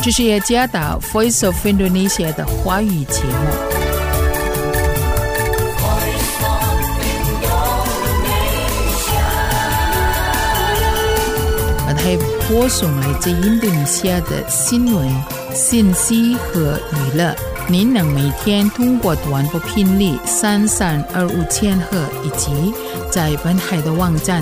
这是雅加达 Voice of Indonesia 的华语节目。它播送来自印度尼西亚的新闻、信息和娱乐。您能每天通过短波频率3325千赫以及在本台的网站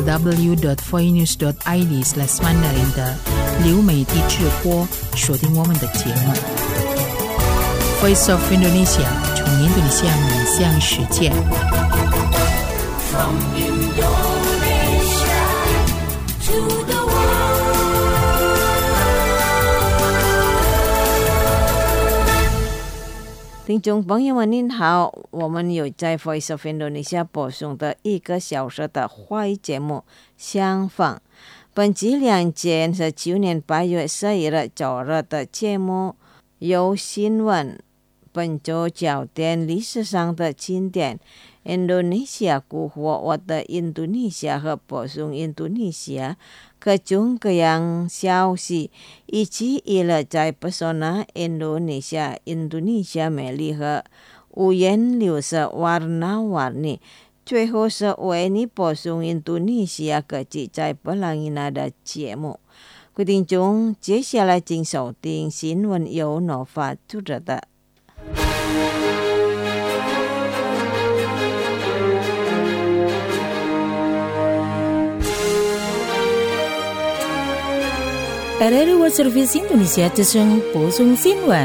www.voinews.id/mandarin 的流媒体直播收听我们的节目。Voice of Indonesia 从印度尼西亚面向世界。From Indonesia to the 听众朋友们您好，我们有在 Voice of Indonesia 播送的1个小时的华语节目相逢。本集2节是去年8月11日周日的节目，有新闻、本周焦点、历史上的经典、Indonesia 古活我的印度尼西亚和播送印度尼西亚各种各样消息，以及娱乐在pesona Indonesia 美丽和五颜六色 warna-warni。最后是为你播送印度尼西亚各地在Pelangina的节目。各位听众，接下来请收听新闻由Nova主持的。 RRI World Service Indonesia 之声播送新闻。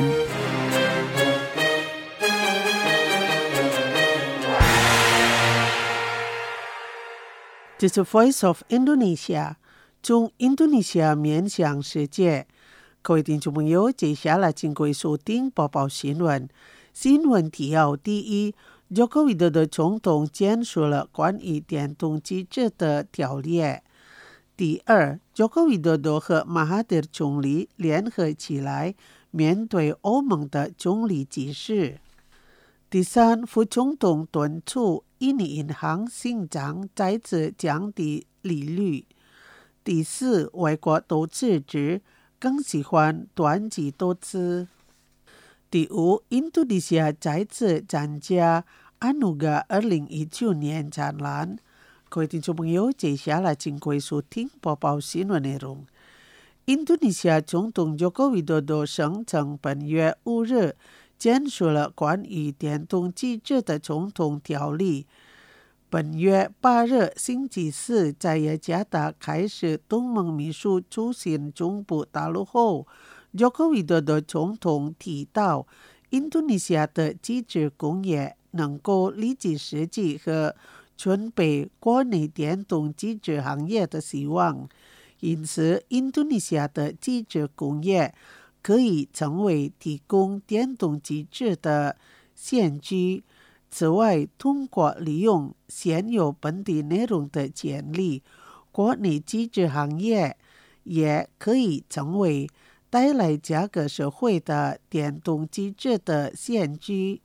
这是 Voice of Indonesia 从印度尼西亚面向世界。各位听众朋友，接下来请各位收听播报新闻。新闻提要：第一，Joko Widodo总统签署了关于电动机制的条例。第二，Joko Widodo 和Mahathir总理联合起来面对欧盟的总理指示。第三，副总统敦促印尼银行行长再次降低利率。第四，外国投资者更喜欢短期投资。第五，印度尼西亚再次参加Anugerah 2019年展览。各位听众朋友，接下来请各位收听播报新闻内容。印度尼西亚总统 Joko Widodo 声称本月5日签署了关于电动机制的总统条例。本月8日星期四在雅加达开始东盟秘书出行中部大陆后， Joko Widodo 总统提到印度尼西亚的机制工业能够立即实际和准备国内电动机制行业的希望，因此印度尼西亚的机制工业可以成为提供电动机制的先驱。此外，通过利用现有本地内容的潜力，国内机制行业也可以成为带来价格社会的电动机制的先驱。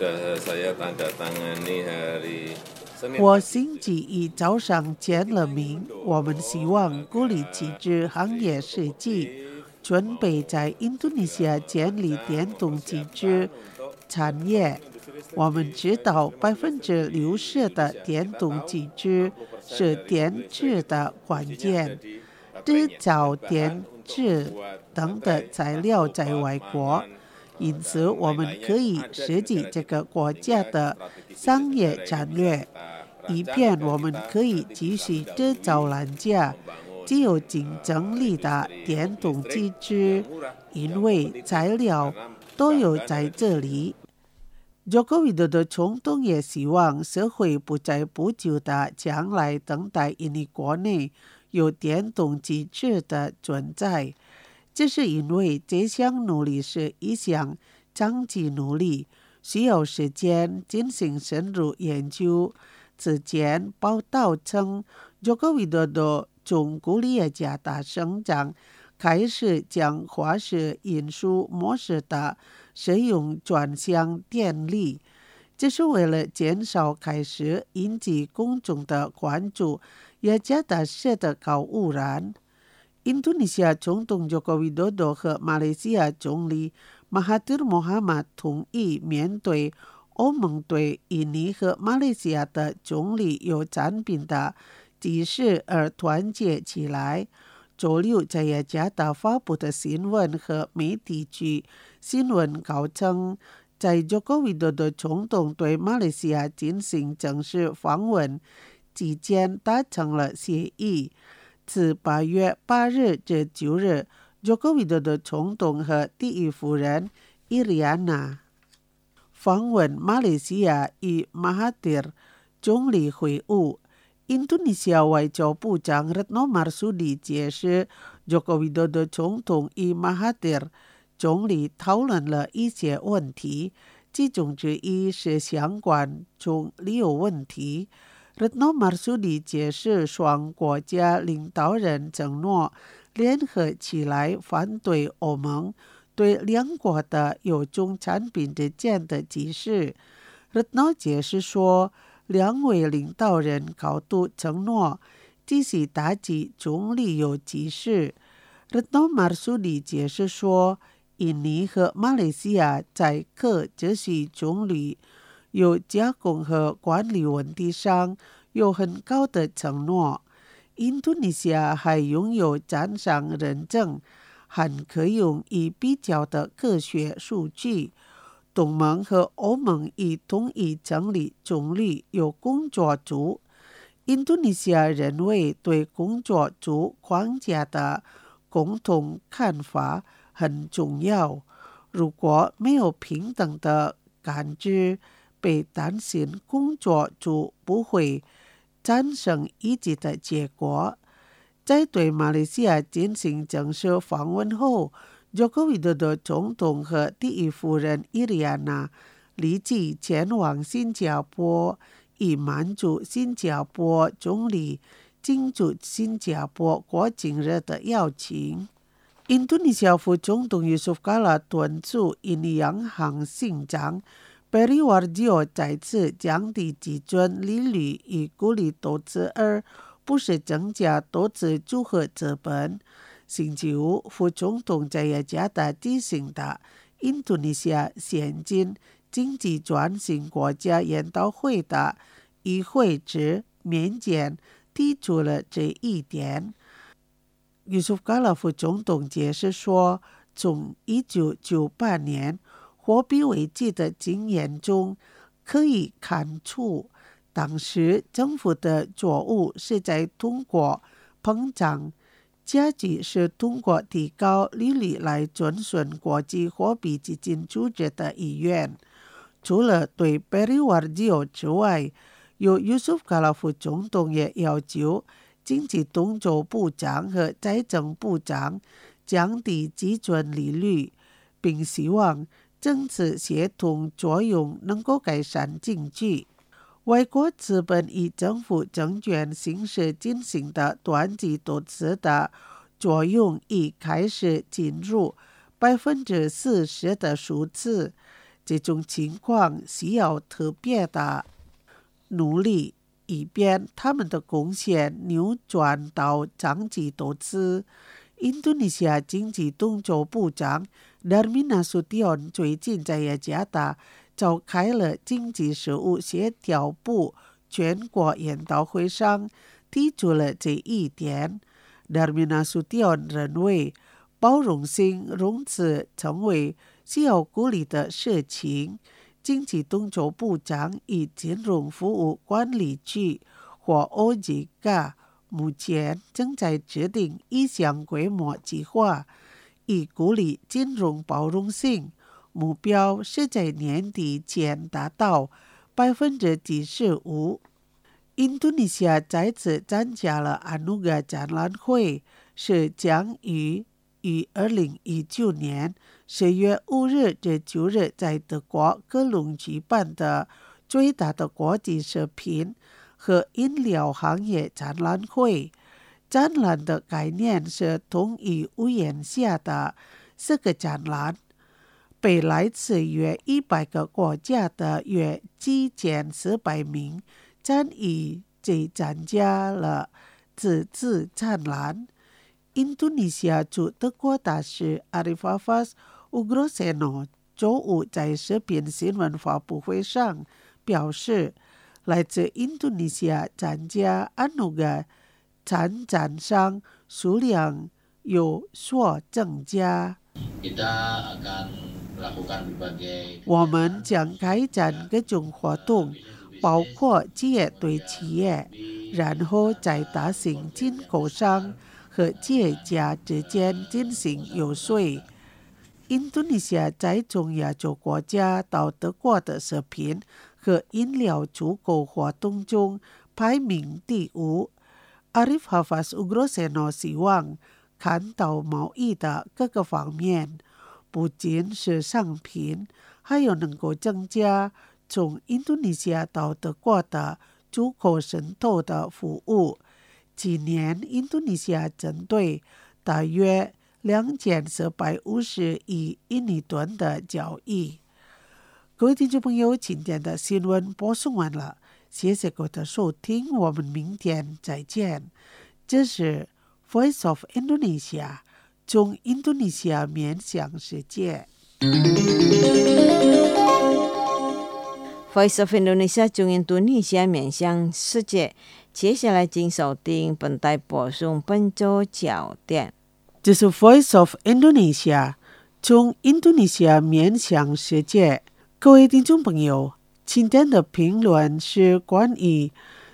我星期一早上签了名，我们希望鼓励机制行业设计，准备在印度尼西亚建立电动机制产业。我们知道60%的电动机制是电池的关键，制造电池等的材料在外国，因此我们可以设计这个国家的商业战略，以便我们可以继续制造廉价、具有竞争力的电动机制，因为材料都有在这里。Joko Widodo 总统也希望社会不在不久的将来等待印尼国内有电动机制的存在，这是因为这项努力是一项长期努力，需要时间进行深入研究。此前报道称 Joko Widodo 从鼓励雅加达省长开始将化石运输模式的使用转向电力，这是为了减少开始引起公众的关注雅加达市的高污染。 印度尼西亚总统 Joko Widodo 和马来西亚总理 Mahathir Mohamad 同意面对欧盟对印尼和马来西亚的总理有产品的歧视而团结起来。周六在雅加达发布的新闻和媒体局新闻稿称，在 Joko Widodo 总统对马来西亚进行正式访问期间达成了协议。自8月8日至9日 Joko Widodo 总统和第一夫人 Iriana 访问马来西亚，与 Mahathir 总理会晤。印度尼西亚外交部长 Retno Marsudi 解释 Joko Widodo 总统与 Mahathir 总理讨论了一些问题，其中之一是相关中旅游问题。Retno Marsudi 解释双国家领导人承诺联合起来反对欧盟对两国的有种产品之间的歧视。Retno 解释说，两位领导人高度承诺继续打击种旅游歧视。Retno Marsudi 解释说，印尼和马来西亚在可持续种旅有加工和管理问题上有很高的承诺。印度尼西亚还拥有专项认证和可用以比较的科学数据。东盟和欧盟已同意成立种旅有工作组。印度尼西亚认为对工作组框架的共同看法很重要。如果没有平等的感知，被担心工作组不会产生一致的结果。在对马来西亚进行正式访问后， Joko Widodo 总统和第一夫人 Iriana 立即前往新加坡，以满足新加坡总理庆祝新加坡国庆日的邀请。印度尼西亚副总统 Yusuf Kala 敦促印尼央行行长 Peri Warjio 再次降低基准利率，以鼓励投资，而不是增加投资组合资本。星期五，副总统在雅加达举行的印度尼西亚先进经济转型国家研讨会的议会之面前提出了这一点。Yusuf Kala 副总统解释说，从1998年货币危机的经验中可以看出，当时政府的作物是在通过膨胀，加剧是通过提高利率来遵循国际货币基金组织的意愿。除了对 Peri Warjio 之外，由 Yusuf Kala 副总统也要求经济动作部长和财政部长降低基准利率，并希望政治协同作用能够改善经济。外国资本以政府证券形式进行的短期投资的作用已开始进入 40% 的数字。这种情况需要特别的努力，以便他们的贡献扭转到长期投资。印度尼西亚经济动作部长 Darmin Nasution 最近在雅加达召开了经济事务协调部全国研讨会上提出了这一点。Darmin Nasution 认为，包容性融资成为需要鼓励的事情。经济动作部长与金融服务管理局或 OJK 目前正在制定一项规模计划，以鼓励金融包容性，目标是在年底前达到 75%。印度尼西亚再次参加了Anugerah展览会，是将于2019年10月5日至9日在德国科隆举办的最大的国际食品和饮料行业展览会。展览的概念是同一屋檐下的4个展览，被来自约100个国家的约9400名参与者参加了此次展览。 印度尼西亚驻德国大使 Arifafas Ugroseno 周五在视频新闻发布会上表示，来自印度尼西亚参加Anugerah参展商数量有所增加。我们将开展各种活动，包括企业对企业，然后在大型进口商和企业家之间进行游说。印度尼西亚在中亚洲国家到德国的食品和饮料出口活动中排名第5。Arifafas Ugroseno 希望看到贸易的各个方面，不仅是商品，还有能够增加从印度尼西亚到德国的出口渗透的服务。今年印度尼西亚针对大约2450亿印尼盾的交易。各位听众朋友，今天的新闻播送完了，谢谢各位的收听，我们明天再见。这是 Voice of Indonesia， 从印度尼西亚面向世界。 Voice of Indonesia 从印度尼西亚面向世界。接下来请收听本台播送本周焦点。 这是 Voice of Indonesia， 从印度尼西亚面向世界。各位听众朋友，今天的评论是关于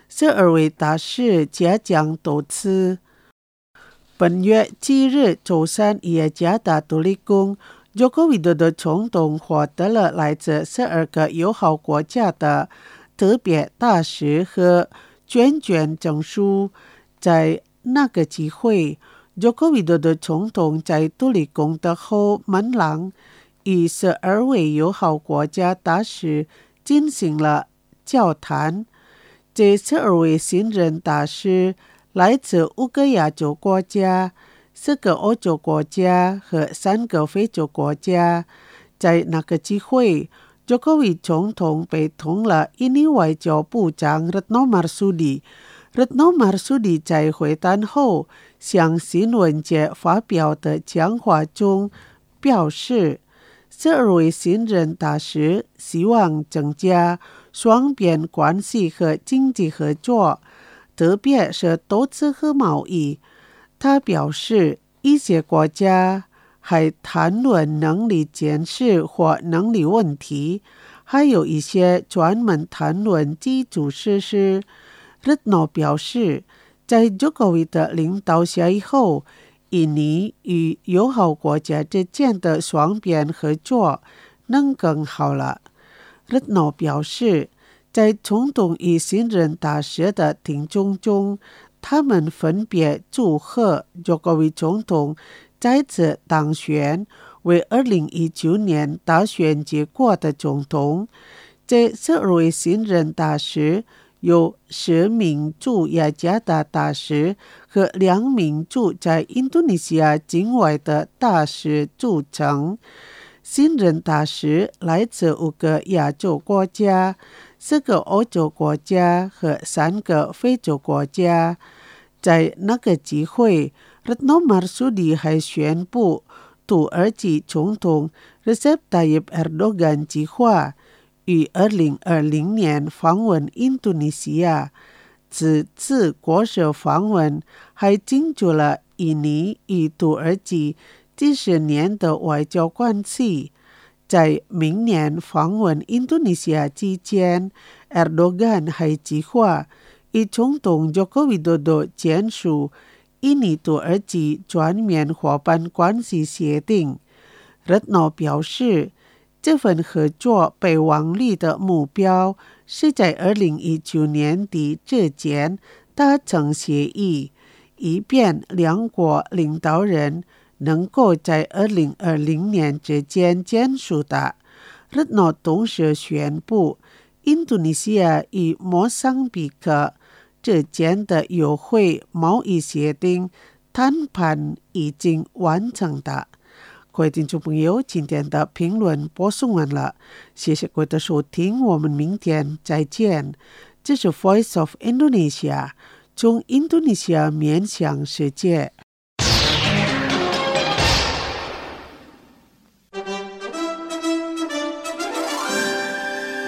12位大使嘉奖多次。本月7日周三，雅加达独立宫Joko Widodo总统获得了来自12个友好国家的特别大使和捐赠证书。在那个机会，Joko Widodo总统在独立宫的后门廊与12位友好国家大使进行了交谈。这12位新任大使来自5个亚洲国家、4个欧洲国家和3个非洲国家。在那个机会，Jokowi总统陪同了印尼外交部长 Retno Marsudi。Retno Marsudi 在会谈后向新闻界发表的讲话中表示，12位新任大使希望增加双边关系和经济合作，特别是投资和贸易。他表示，一些国家还谈论能力建设或能力问题，还有一些专门谈论基础设施。Retno 表示，在 Jokowi 的领导下以后，印尼与友好国家之间的双边合作能更好了。Retno 表示，在总统与新任大使的听众中，他们分别祝贺 Jokowi 总统再次当选为2019年大选结果的总统。这12位新任大使有10名驻雅加达大使和2名驻在印度尼西亚境外的大使组成。新任大使来自5个亚洲国家、4个欧洲国家和3个非洲国家。在那个机会，Retno Marsudi 还宣布土耳其总统 Recep Tayyip Erdogan 计划于2020年访问印度尼西亚。此次国事访问还进驻了印尼与土耳其几十年的外交关系。在明年访问印度尼西亚期间，Erdogan 还计划与总统 Joko Widodo 签署印尼土耳其全面伙伴关系协定。Retno 表示，这份合作备忘录的目标是在2019年底之前达成协议，以便两国领导人能够在2020年之间签署的。Retno 同时宣布，印度尼西亚与莫桑比克之间的优惠贸易协定谈判已经完成的。各位听众朋友，今天的评论播送完了，谢谢各位的收听，我们明天再见。这是 Voice of Indonesia， 从印度尼西亚面向世界。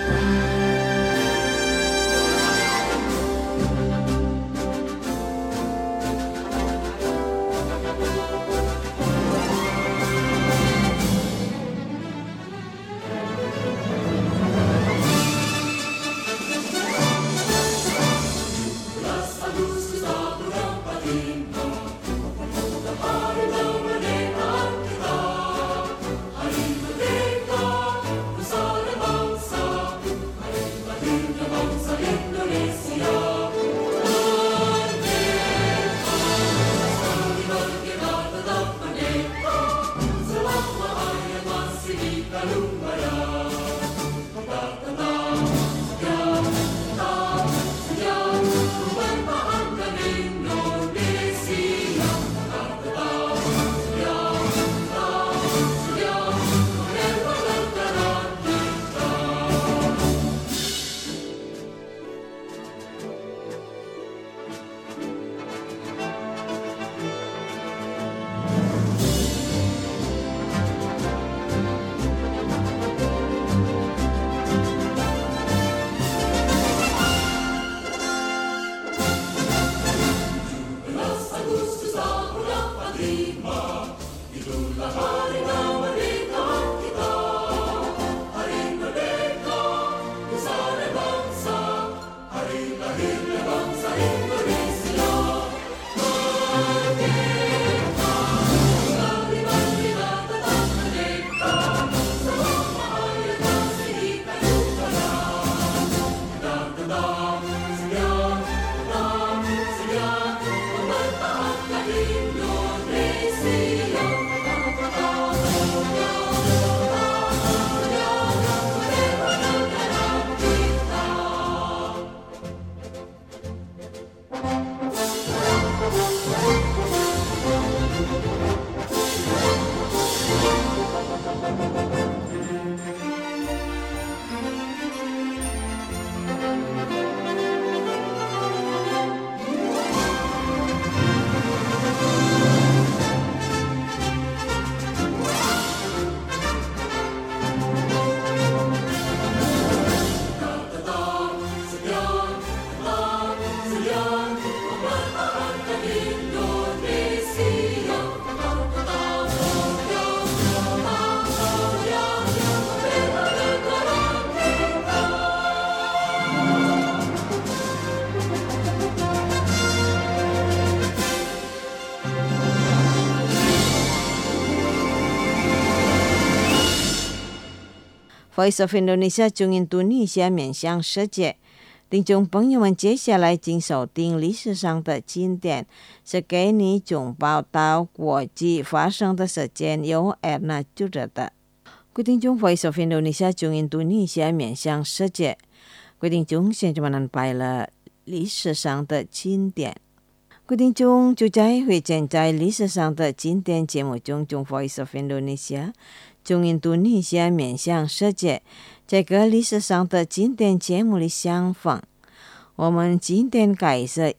Voice of Indonesia 中印度尼西亚面向世界，听众朋友们，接下来请收听历史上的经典，是给你总报道国际发生的事件，由 Erna 主持的。各位听众 Voice of Indonesia 中印度尼西亚面向世界，各位听众现在们安排了历史上的经典。各位听众，就在会见在历史上的经典节目中，Voice of Indonesia 中印度尼西亚面向世界这个历史上的经典节目里相逢。我们今天开始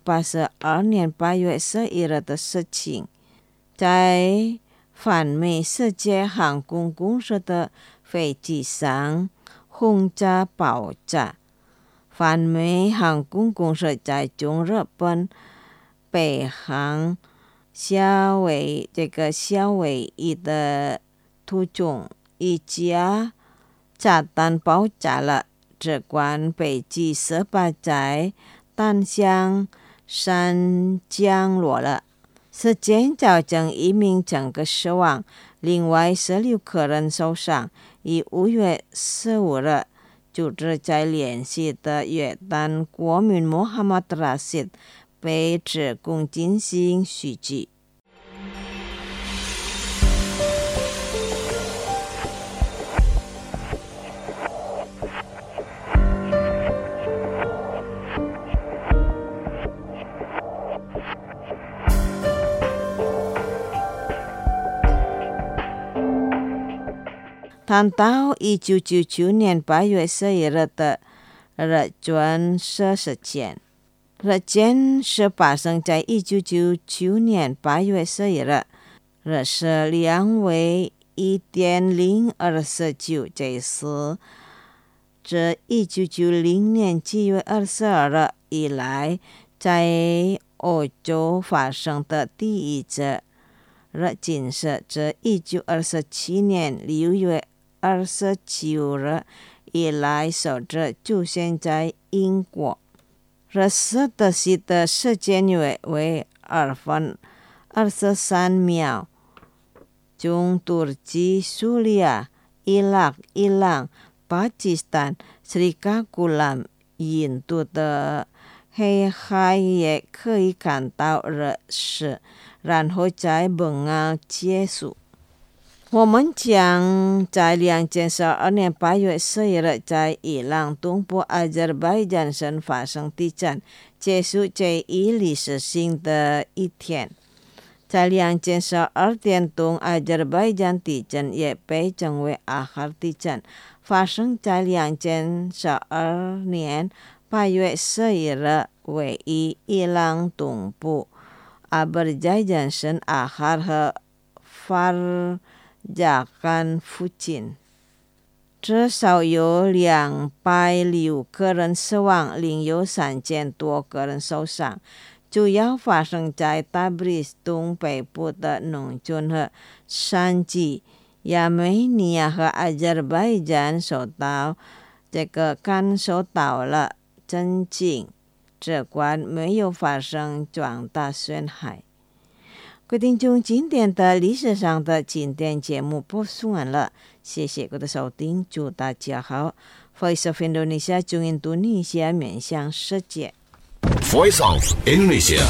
1982年8月11日的事情，在泛美世界航空公司的飞机上轰炸爆炸。泛美航空公司在中日本北航夏威夷的途中，一架炸弹爆炸了，这款飞机失败在单向山降落了，事件造成1名乘客死亡，另外16个人受伤。以5月15日组织在联系的约旦国民穆罕默德·拉希德被指控进行袭击。谈到1999年8月11日的日军事件，日军是发生在1999年8月11日，日时2为1.0249，这是自1990年7月22日以来在欧洲发生的第一次热警示，自1927年6月29日以来首次出现在英国。热色的时间为2分23秒，从土耳其、叙利亚、伊拉克、伊朗、巴基斯坦、Sri Lanka、印度的黑海也可以看到热势，然后在本岸结束。我们将在2012年8月11日在伊朗东部阿塞拜疆省发生地震，结束这一历史性的一天。在2012年东阿塞拜疆地震也被称为阿哈尔地震，发生在2012年8月11日，位于伊朗东部阿巴扎江省阿哈尔和法尔加干附近，至少有206个人死亡，另有3000多个人受伤。主要发生在塔布里斯东北部的农村和山区，亚美尼亚和阿塞拜疆受到感受到了震惊，尽管没有发生重大损害。各位听众，今天的历史上的经典节目播送完了，谢谢各位的收听，祝大家好。Voice of Indonesia 中印度尼西亚面向世界。 Voice of Indonesia.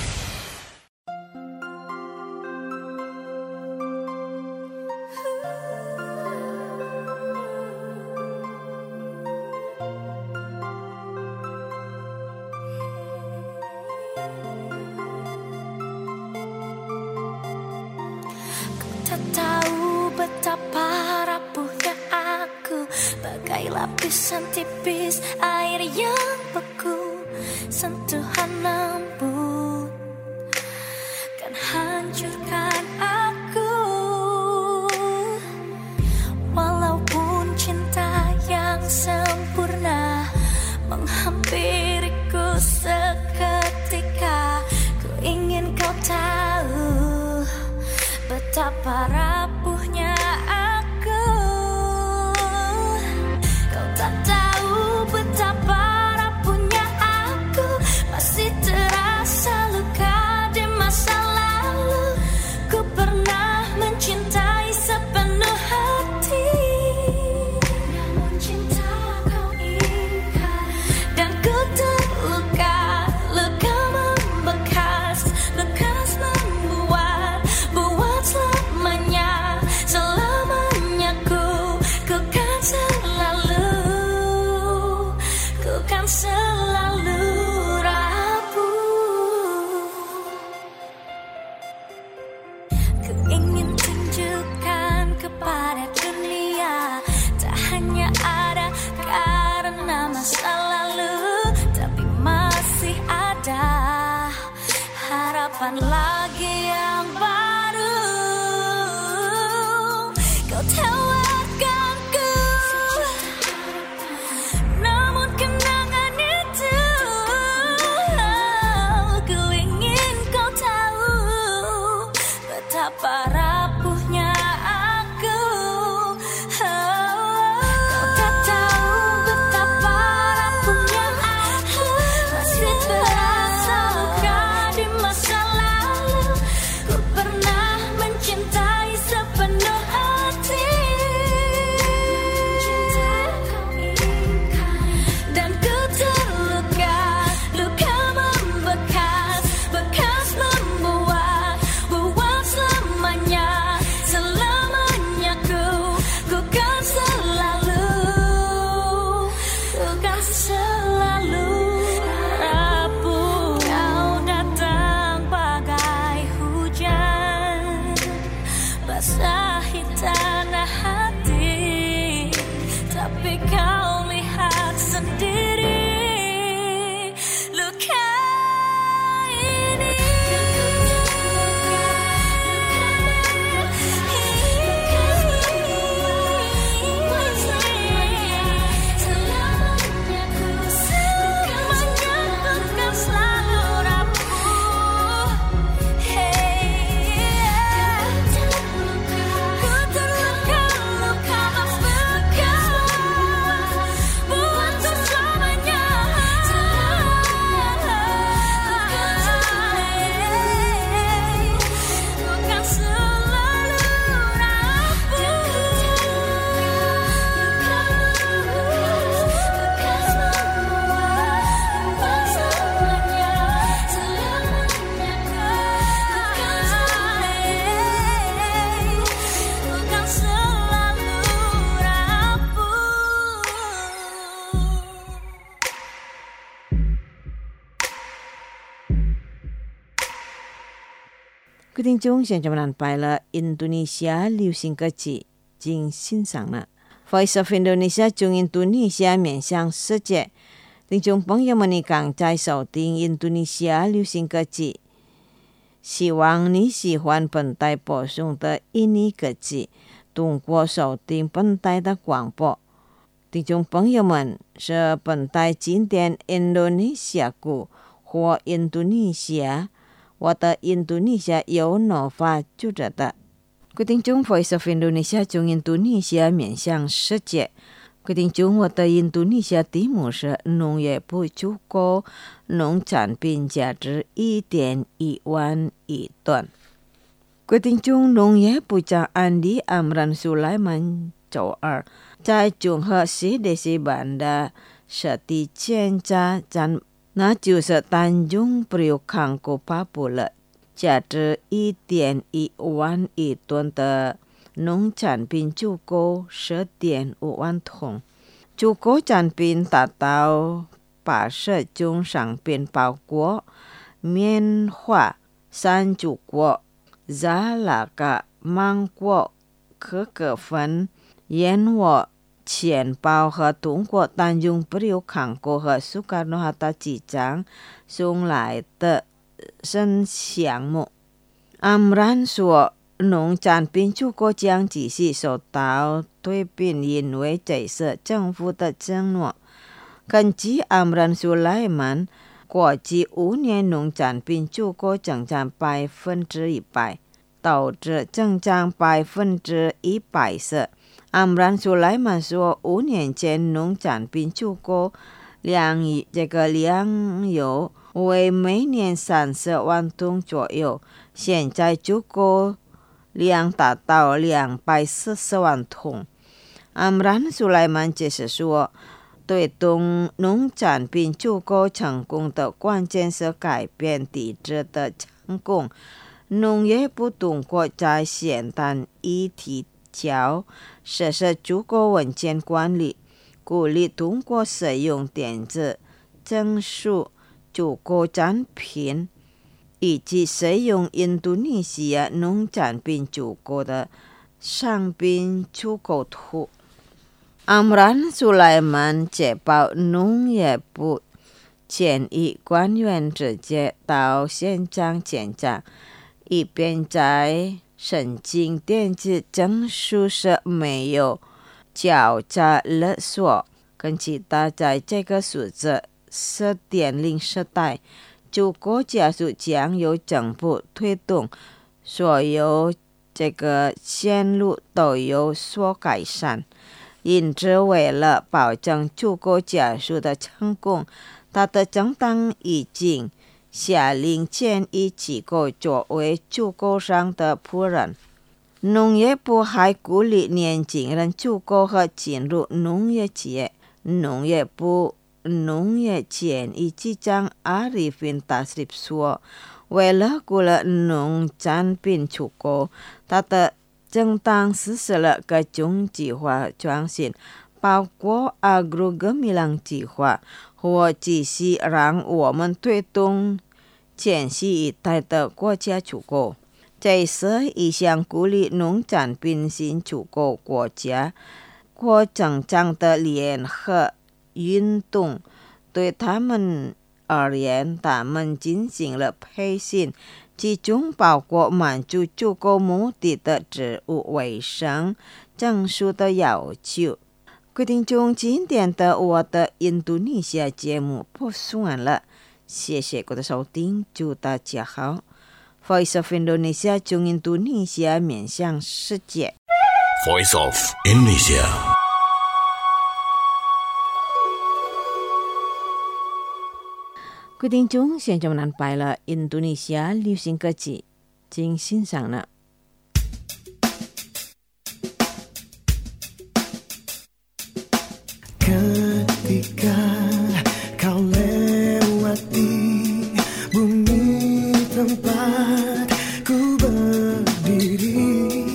Tak tahu betapa rapuhnya aku, bagai lapisan tipis air yang beku. Sentuhan lembut kan hancurkan aku. Walaupun cinta yang sempurna menghampiriku seketika, ku ingin kau tahu betapa rapuhnya aku. Kau tak tahu betapa rapuhnya aku, masih terasa luka di masa lalu. Ku pernah mencintai sepenuh hati, namun cinta kau ingkar dan ku terluka. Luka membekas, bekas membuat selamanya, selamanya ku kan selalu rapuh. Ku ingin tunjukkan kepada dunia, tak hanya ada karena masa lalu, tapi masih ada harapan lagi yang baru. Kau tawarkanku, namun kenangan itu, ku ingin kau tahu betapa rapuhnya aku. Kau tak tahu betapa rapuhnya aku, masih terasa luka di masa lalu. Ku pernah 各位听众，现在我们来了印度尼西亚流行歌曲，请欣赏了。Voice of Indonesia 从印度尼西亚面向世界，听众朋友们，你刚在收听印度尼西亚流行歌曲，希望你喜欢本台播送的印尼歌曲。通过收听本台的广播，听众朋友们是本台经典印度尼西亚歌或印度尼西亚。我的印度尼西亚有哪发就着的？各位听众 ，Voice of Indonesia 从印度尼西亚面向世界。各位听众，我的印度尼西亚题目是农业部出口农产品价值1.1万亿吨。各位听众，农业部长安迪·阿姆兰·苏莱曼周二在综合市的西班的设地检查站。那就是单中Priok Kangko Papua 价值1.1万亿吨的农产品出口10.5万桶，出口产品达到80种商品，包括棉花、山竹果、沙拉嘎、芒果、可可粉、燕窝、钱包和通过单用Priok Kangko和苏卡诺哈达机场送来的新项目。阿姆兰说，农产品出口将继续受到推进，因为这是政府的承诺。根据阿姆兰苏莱曼，过去5年农产品出口增长100%，导致增长140%。阿姆兰苏莱曼说，5年前农产品出口量有为每年30万吨左右，现在出口量达到240万吨。阿姆兰苏莱曼解释说，推动农产品出口成功的关键是改变体制的成功。农业部通过在先端提交实施出口文件管理，鼓励通过使用电子证书出口产品，以及使用印度尼西亚农产品出口的商品出口图。阿姆兰苏莱曼接报农业部建议官员直接到现场检查，以便在申请电子证书时没有交叉勒索。跟其他在这个数字4.0时代，出口加速将由政府推动，所有这个线路都有所改善。因此，为了保证出口加速的成功，他的政党已经下令建议机构作为出口商的仆人。农业部还鼓励年轻人出口和进入农业企业。农业部农业建议局长Arifin Tasrif说，为了鼓励农产品出口，他的政党实施了各种计划创新，包括 Agrogemilang 计划，或继续让我们推动前西一带的国家出口。这是一项鼓励农产品新出口国家或增长的联合运动。对他们而言，他们进行了培训，其中包括满足出口目的的植物卫生证书的要求。各位听众，今天的我的印度尼西亚节目播送完了，谢谢各位的收听，祝大家好。Voice of Indonesia 从印度尼西亚面向世界。 Voice of Indonesia。 各位听众，现在我们来了印度尼西亚流行歌曲，请欣赏了。 Ketika kau lewati bumi tempat ku berdiri,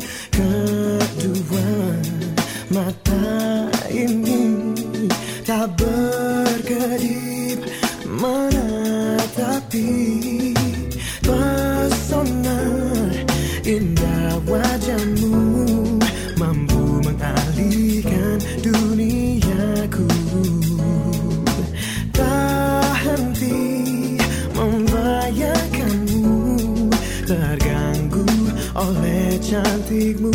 kedua mata ini tak berkedip menatapi pesona cantikmu.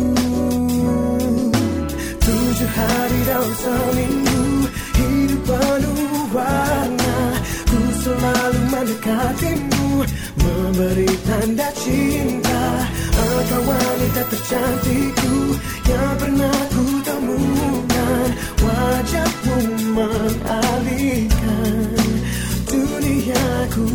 7 hari dalam seminggu, hidup penuh warna. Ku selalu mendekatimu, memberi tanda cinta. Engkau wanita tercantikku yang pernah ku temukan. Wajahmu mengalihkan duniaku.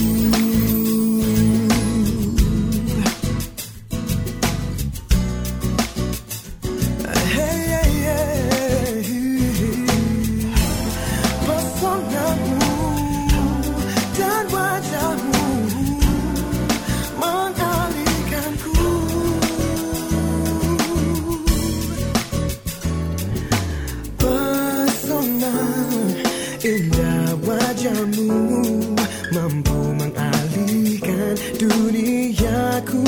Indah wajahmu mampu mengalihkan duniaku.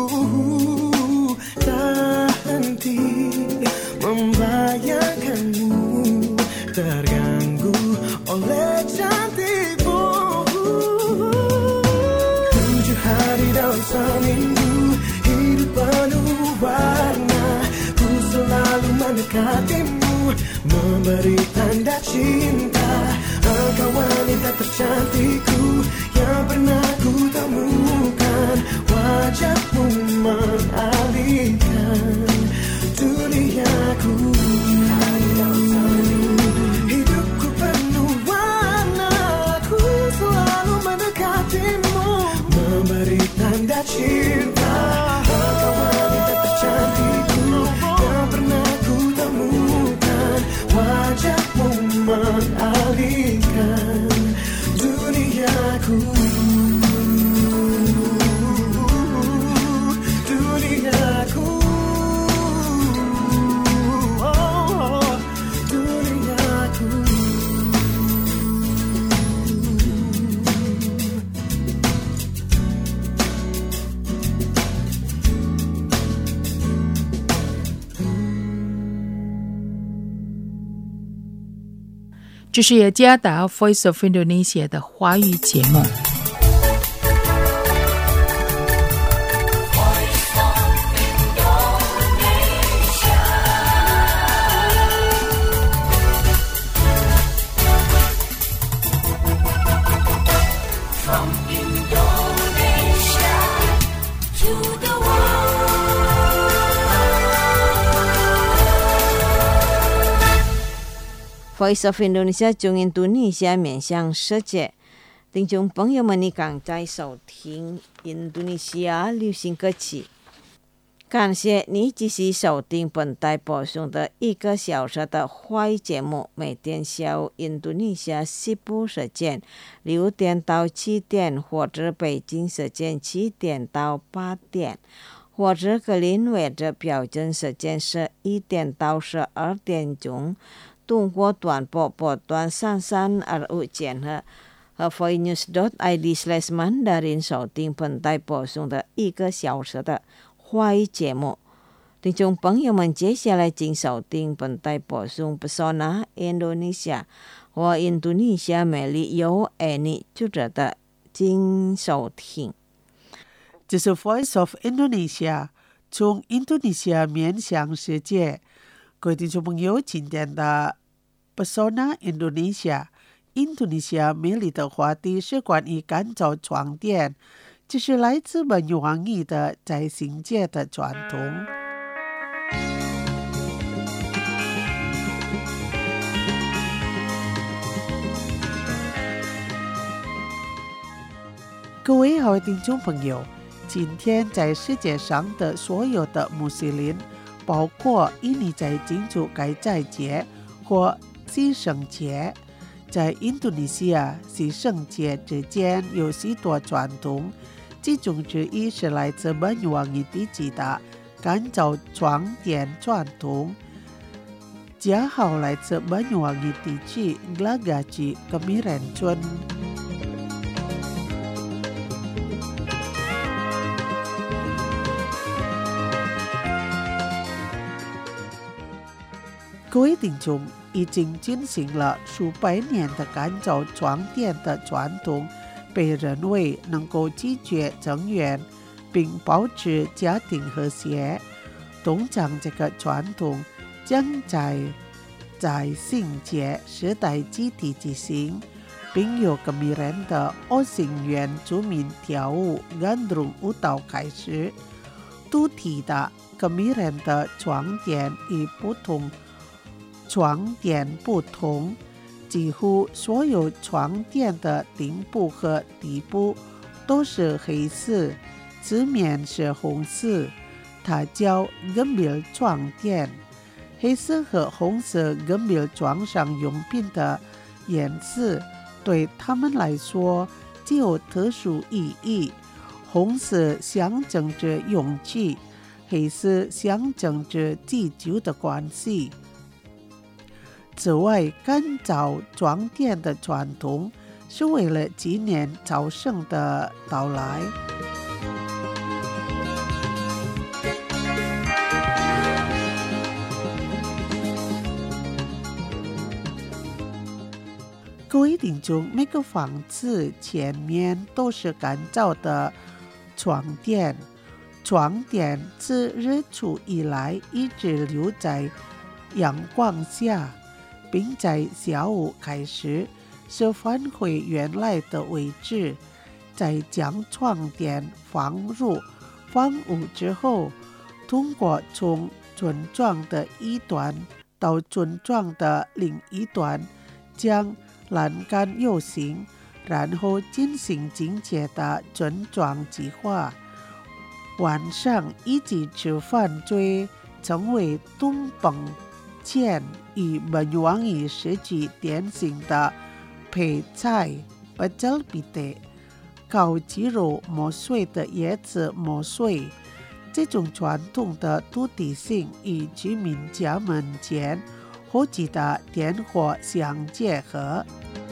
Tak henti membayangkanmu, terganggu oleh cantikmu. 7 hari dalam seminggu, hidup penuh warna. Ku selalu mendekatimu, memberi tanda cinta. Engkau wanita tercantikku yang pernah ku temukan. Wajahmu mengalihkan duniaku. Hidupku penuh warna. Ku selalu mendekatimu, memberi tanda cinta. Engkau wanita tercantikku yang pernah ku temukan. Wajahmu mengalihkan duniaku. Duniaku. Oh, duniaku. "这是雅加达 Voice of Indonesia 的华语节目。 Voice of Indonesia 中印度尼西亚面向世界，听众朋友们，你刚在收听印度尼西亚流行歌曲。感谢你继续收听本台播送的1个小时的华语节目，每天下午印度尼西亚西部时间6点到7点，或者北京时间7点到8点，或者格林威治标准时间11点到12点钟。通过短波波段3325千赫和 voinews.id/mandarin 收听本台播送的1个小时的华语节目。听众朋友们，接下来请收听本台播送 Pesona Indonesia 或印度尼西亚美丽由 Annie 主持的，请收听。 这是 Voice of Indonesia 从印度尼西亚面向世界。各位听众朋友，今天的 Pesona Indonesia 印度尼西亚美丽的话题是关于干燥床垫，这是来自本王裔的在新界的传统。各位好听众朋友，今天在世界上的所有的穆斯林，包括印尼在庆祝该斋节或洗圣节，在印度尼西亚洗圣节之间有许多传统，其中之一是来自本王裔地区的干燥床垫传统。加号来自本王裔地区 Glagaji Kemiren Chun。各位听众，已经进行了数百年的干燥床垫的传统，被认为能够解决增援并保持家庭和谐。通常这个传统将在圣节时代集体举行，并由gemiran的欧型原住民跳舞gandrung舞蹈开始。都提的gemiran的床垫与床垫不同，几乎所有床垫的顶部和底部都是黑色，字面是红色，它叫gemil床垫。黑色和红色gemil床上用品的颜色对他们来说具有特殊意义。红色象征着勇气，黑色象征着自救的关系。此外，干燥床垫的传统是为了纪念早生的到来。各位听众，每个房子前面都是干燥的床垫，床垫自日出以来一直留在阳光下，并在下午开始是返回原来的位置。在将床垫放入房屋之后，通过从尊状的一端到尊状的另一端将栏杆游行，然后进行紧接的尊状计划。晚上一起吃饭最成为东本前与Banyuwangi时期典型的配菜，pecel pite，烤鸡肉磨碎的叶子磨碎。这种传统的土地性与居民家门前火鸡的点火相结合。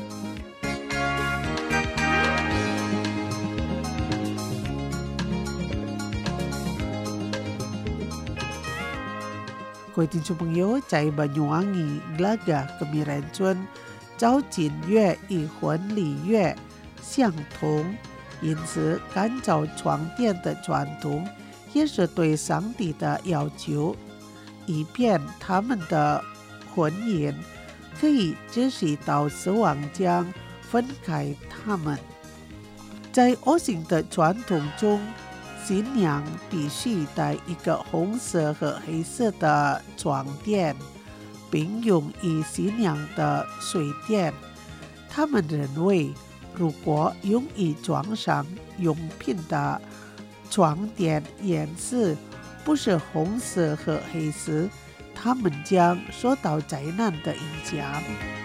各位听众朋友，在Banyuwangi Glagah Kemiran村，招锦乐与婚礼乐相同，因此干燥床垫的传统也是对上帝的要求，以便他们的婚姻可以持续到死亡将分开他们。在欧型的传统中，新娘必须带一个红色和黑色的床垫，并用于新娘的睡垫。他们认为，如果用于床上用品的床垫颜色不是红色和黑色，他们将受到灾难的影响。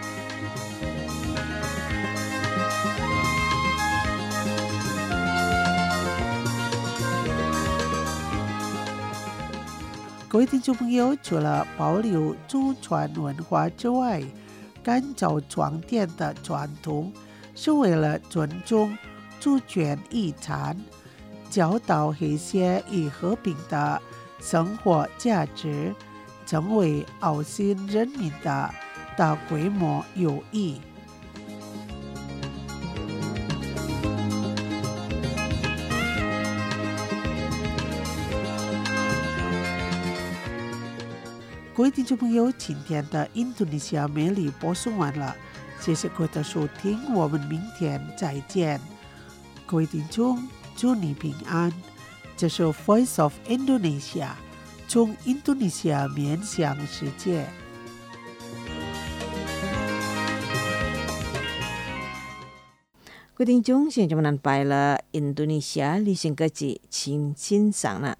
各位听众朋友，除了保留祖传文化之外，干燥床垫的传统是为了尊重主权遗产，教导和谐与和平的生活价值，成为澳新人民的大规模友谊。各位听众朋友，今天的印度尼西亚美丽播送完了，谢谢各位的收听，我们明天再见。各位听众，祝你平安。这是 Voice of Indonesia， 从印度尼西亚面向世界。 各位听众，现在我们安排了印度尼西亚旅行歌曲，请欣赏了。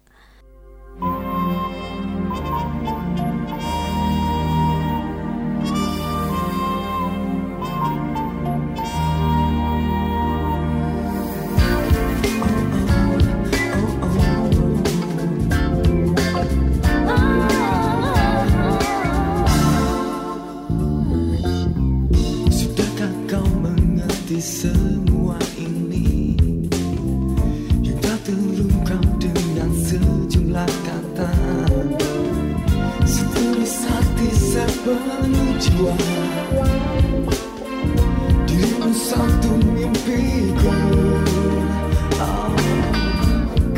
Semua ini yang tak terungkap dengan sejumlah kata, setulis hati sepenuh jiwa, dirimu satu mimpiku.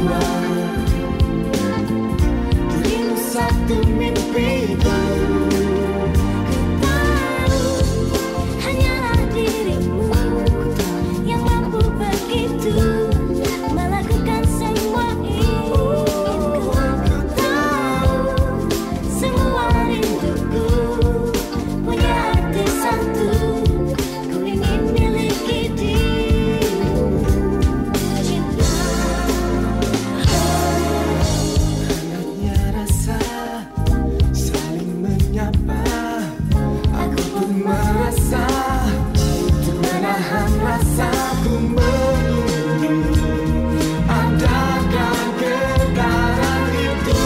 Dirimu satu mimpiku. Hanyalah dirimu yang mampu begitu melakukan semua inginku. Ku tahu semua rinduku punya arti satu. Ku ingin miliki dirimu. Cinta Hangatnya rasa saling menyapa. Aku pun merasa untuk menahan rasaku menunggu. Adakah getaran itu?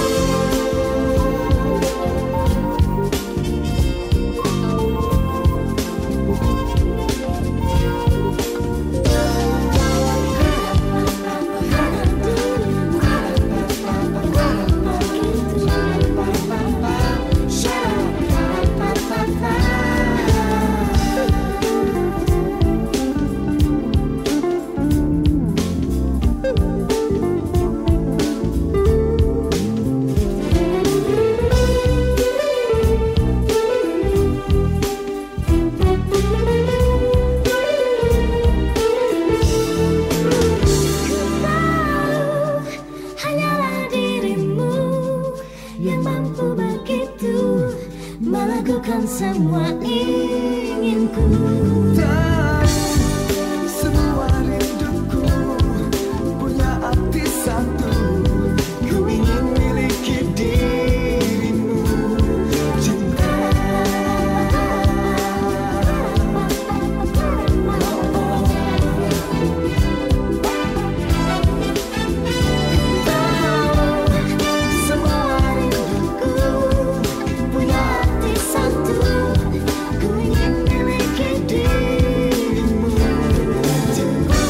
hanyalah dirimu yang mampu begitu melakukan semua inginku. Tahu semua rinduku punya arti satu. Ku ingin miliki dirimu. Cinta semua rinduku punya arti satu. Ku ingin miliki dirimu. Cinta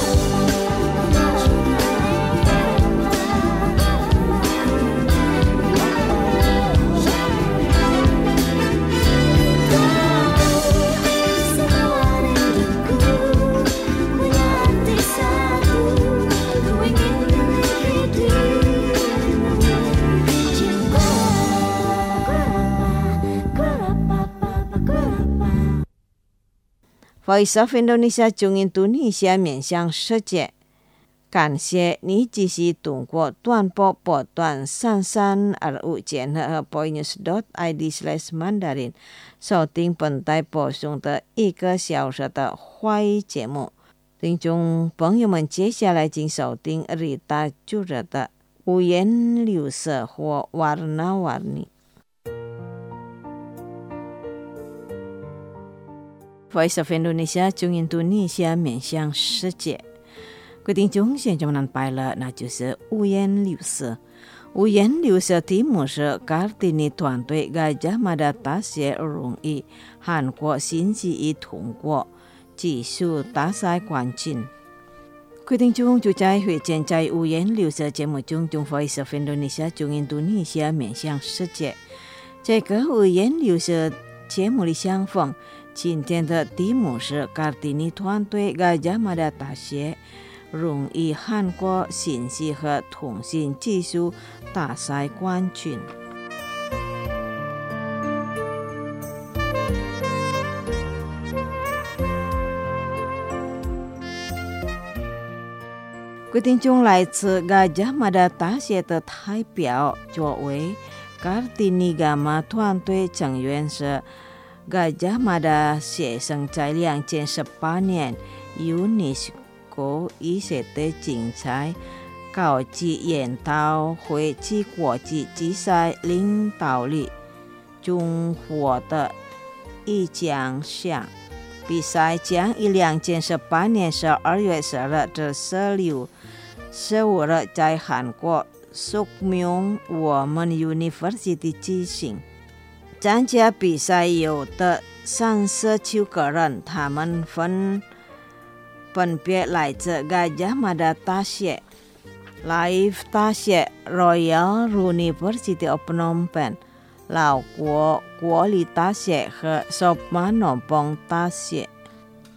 Semua rinduku punya arti satu. Ku ingin miliki dirimu. Cinta Voice of Indonesia 中印度尼西亚面向世界，感谢你继续通过短波波段3325减和 boynews.id/mandarin 收听本台播送的1个小时的华语节目。听众朋友们，接下来请收听Rita Jura的五颜六色或warna-warni。Voice of Indonesia 中印度尼西亚面向世界。各位听众，现在我们拜了，那就是五颜六色。五颜六色题目是 Kartini 团队 Gajah Mada Tasye 容易韩国新记忆通过技术大赛冠军。各位听众，就在会见在五颜六色节目中，用 Voice of Indonesia 中印度尼西亚面向世界。这个五颜六色节目的相逢。今天的题目是 Kartini 团队 Gajah Mada Tasye 容易韩国信息和通信技术大赛冠军。各位听众，来自 Gajah Mada Tasye 的代表作为 Kartini Gama 团队成员是Gajah Mada 学生在2018年 UNESCO ICT 竞赛高级研讨会及国际竞赛领导力中获得一奖项。比赛将于2018年12月12日至15日在韩国 Sukmyung Women University 举行。参加比赛有的39个人，他们分别来自 Gajah Mada Tasye、Life Tasye、Royal University of Phnom Penh、老国国立大学和 Sopmanopong 大学。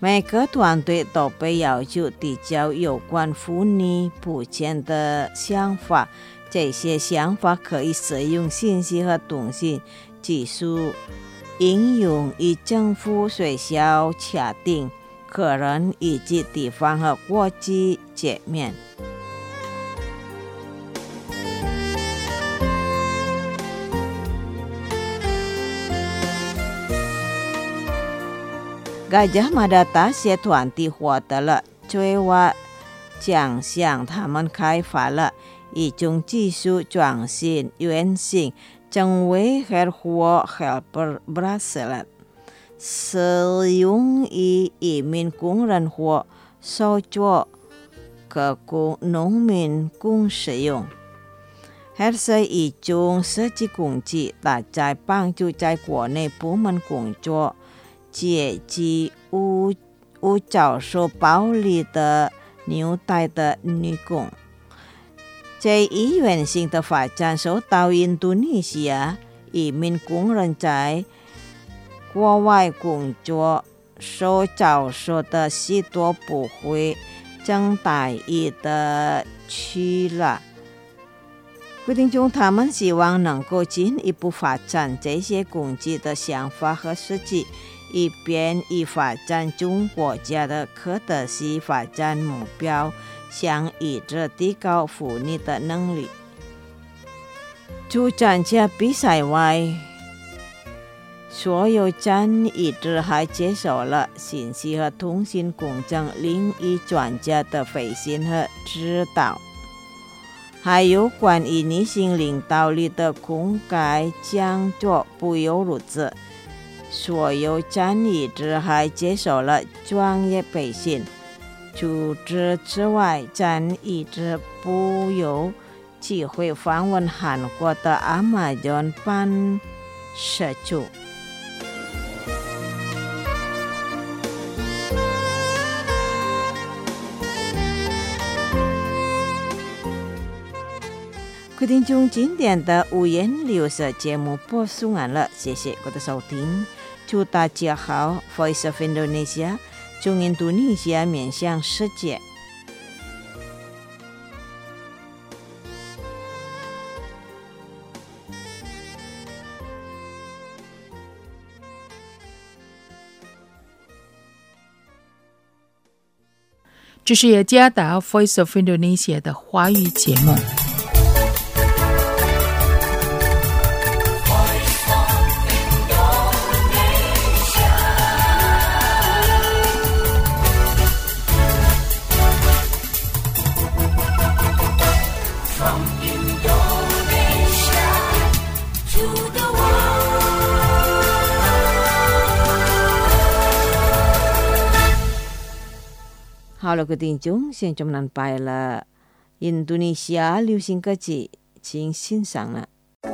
每个团队都被要求提交有关妇女普遍的想法，这些想法可以使用信息和通信技术应用与政府、学校签订个人以及地方和国际界面。Gajah Mada 大学团体获得了最佳奖项，他们开发了一种技术创新原型，称为 Helpful Helper Bracelet， 适用于移民工人或手作加工农民工使用。它是一种设计工具，大家帮助在国内部门工作阶级无遭受暴力的纽带的女工。这一原型的发展受到印度尼西亚移民工人在国外工作所遭受的许多不会正待遇的屈辱。规定中，他们希望能够进一步发展这些工具的想法和设计，以便与发展中国家的可持续发展目标相一致，提高妇女的能力。除参加比赛外，所有参与者还接受了信息和通信工程领域专家的培训和指导，还有关于女性领导力的公开讲座。不由如此，所有参与者还接受了专业培训。除此之外，参与者不有机会访问韩国的阿玛逊办事处。各位听众，今天的五颜六色节目播送完了，谢谢各位的收听。祝大家好 ，Voice of Indonesia， 中印度尼西亚面向世界。 这是雅加达 Voice of Indonesia 的华语节目。 好了，各位听众，现在我们安排了印度尼西亚流行歌曲，请欣赏了。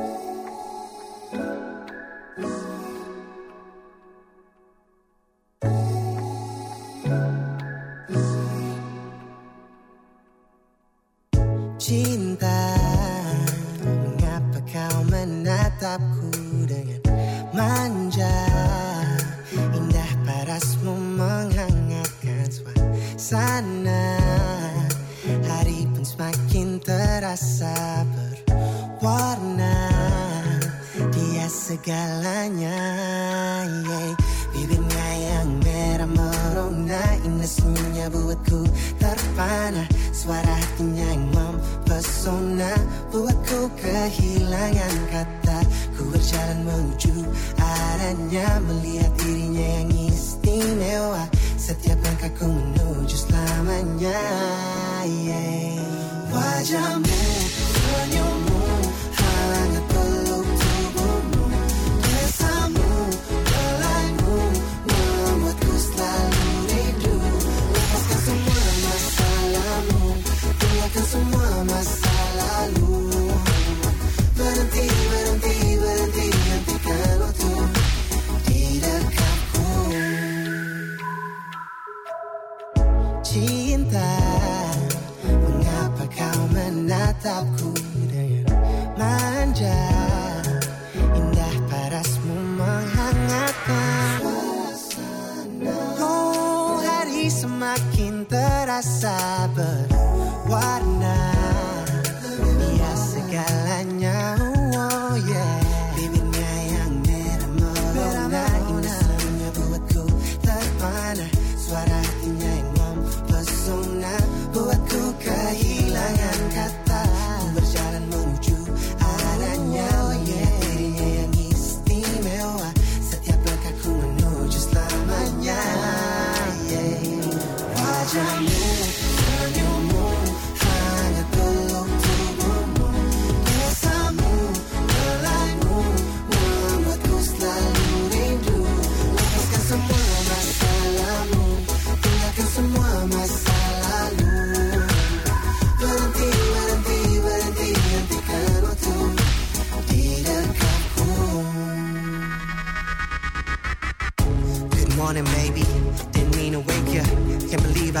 Cinta, mengapa kau menatapku dengan manja? Indah parasmu menghangatkan suasana. Hari pun semakin terasa berwarna. Dia segalanya, yeah. Bibirnya yang merah merona, indah senyumnya buatku terpana. Suara hatinya yang mempesona, buatku kehilangan kata. Ku berjalan menuju arahnya, melihat dirinya yang istimewa. Setiap langkahku menuju selamanya, yeah. Wajahmu, senyummu, hangat peluk tubuhmu. Besamu, belaimu, membuatku selalu rindu. Lepaskan semua masalahmu, tinggalkan semua masa lalu. Berhenti, berhenti, berhenti, hentikan waktu di dekatku. Cinta, mengapa kau menatapku dengan manja? Indah parasmu menghangatkan. Oh,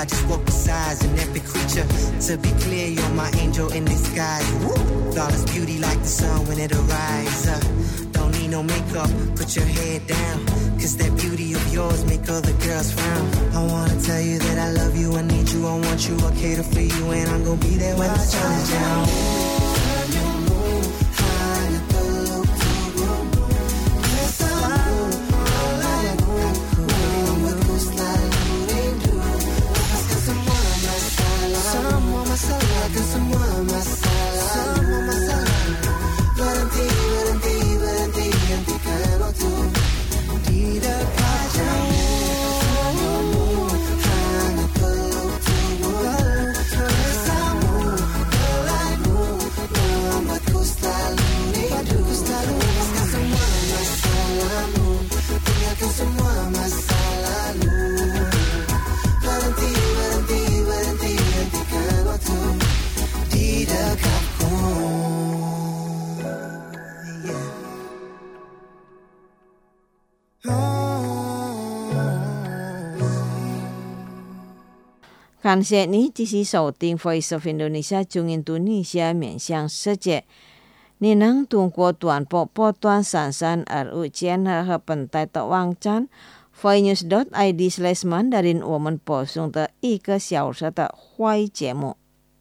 just walk beside an epic creature. To be clear, you're my angel in disguise. Woo! Flawless beauty like the sun when it arises. Don't need no makeup, put your head down. Cause that beauty of yours make other girls frown. I wanna tell you that I love you, I need you, I want you, I cater for you, and I'm gonna be there when the sun is down. 感谢你继续收听 Voice of Indonesia 中印度尼西亚面向世界。你能通过短波波段33 RU channel 和本台的网站 voinews.id/Mandarin 我们播送的1个小时的华语节目。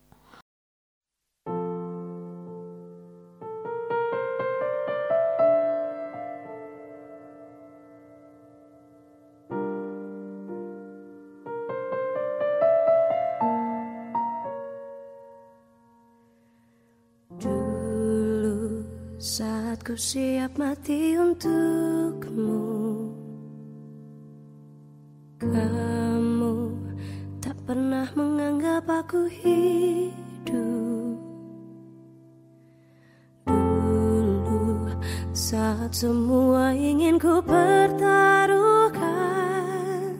Saat ku siap mati untukmu, kamu tak pernah menganggap aku hidup. Dulu saat semua ingin ku pertaruhkan,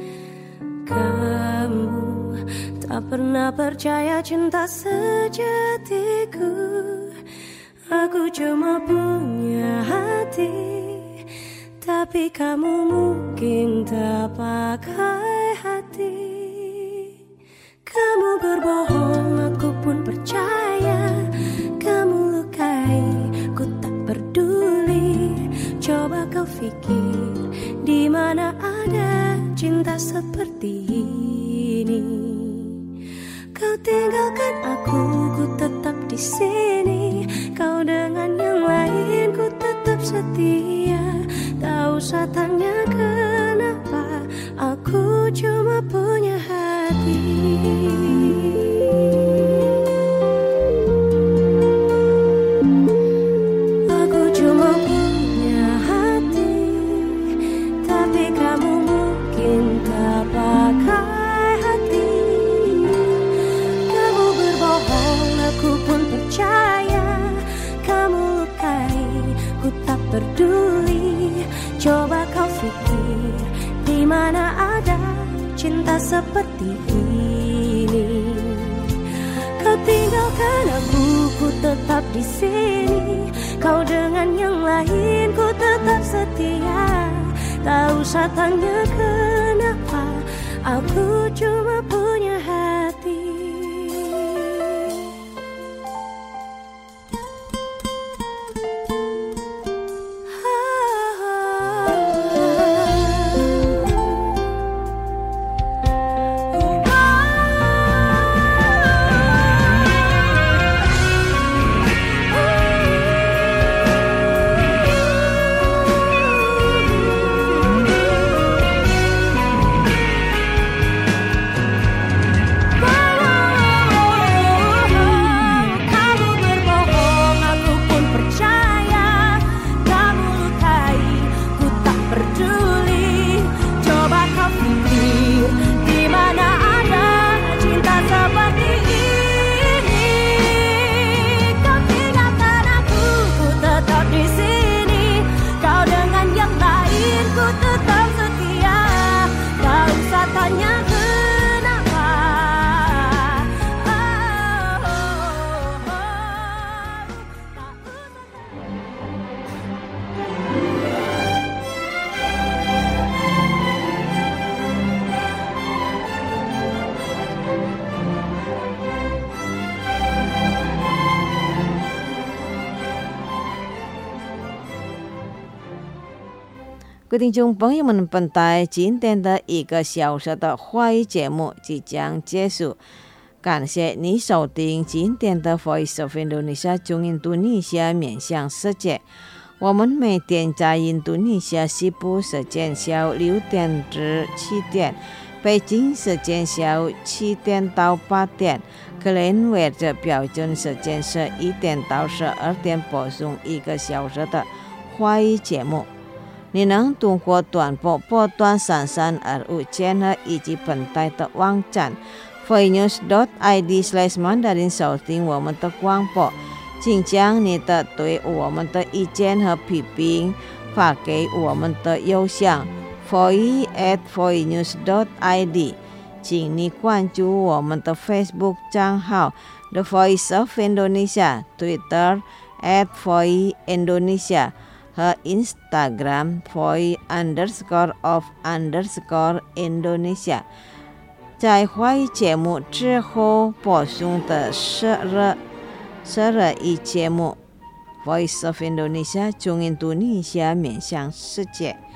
kamu tak pernah percaya cinta sejatiku. Aku cuma punya hati, tapi kamu mungkin tak pakai hati. Kamu berbohong, aku pun percaya. Kamu lukai, ku tak peduli. Coba kau pikir, di mana ada cinta seperti ini? Kau tinggalkan aku, ku tetap di sini. Kau dengan yang lain, ku tetap setia. Tak usah tanya kenapa, aku cuma punya hati. Aku cuma punya hati, tapi kamu mungkin tak pakai hati. Kamu berbohong, aku pun percaya. Kamu lukai, ku tak peduli. Coba kau pikir, di mana ada cinta seperti ini? Kau tinggalkan aku, ku tetap di sini. Kau dengan yang lain, ku tetap setia. Tak usah tanya kenapa, aku cuma punya hati. 各位听众朋友们，本台今天的1个小时的华语节目即将结束，感谢你收听今天的 Voice of Indonesia 中印度尼西亚面向世界。我们每天在印度尼西亚西部时间下午6点至7点，北京时间下午7点到8点，格林威治标准时间11点到12点播送1个小时的华语节目。你能通过短波波段3325千赫以及本台的网站 voinews.id/mandarin 收听我们的广播，请将你的对我们的意见和批评发给我们的邮箱 voice@voinews.id， 请你关注我们的 Facebook 账号 The Voice of Indonesia， Twitter @voiceindonesia 和 Instagram _of_Indonesia。 在华语节目之后播送的12一节目 Voice of Indonesia 中印度尼西亚面向世界。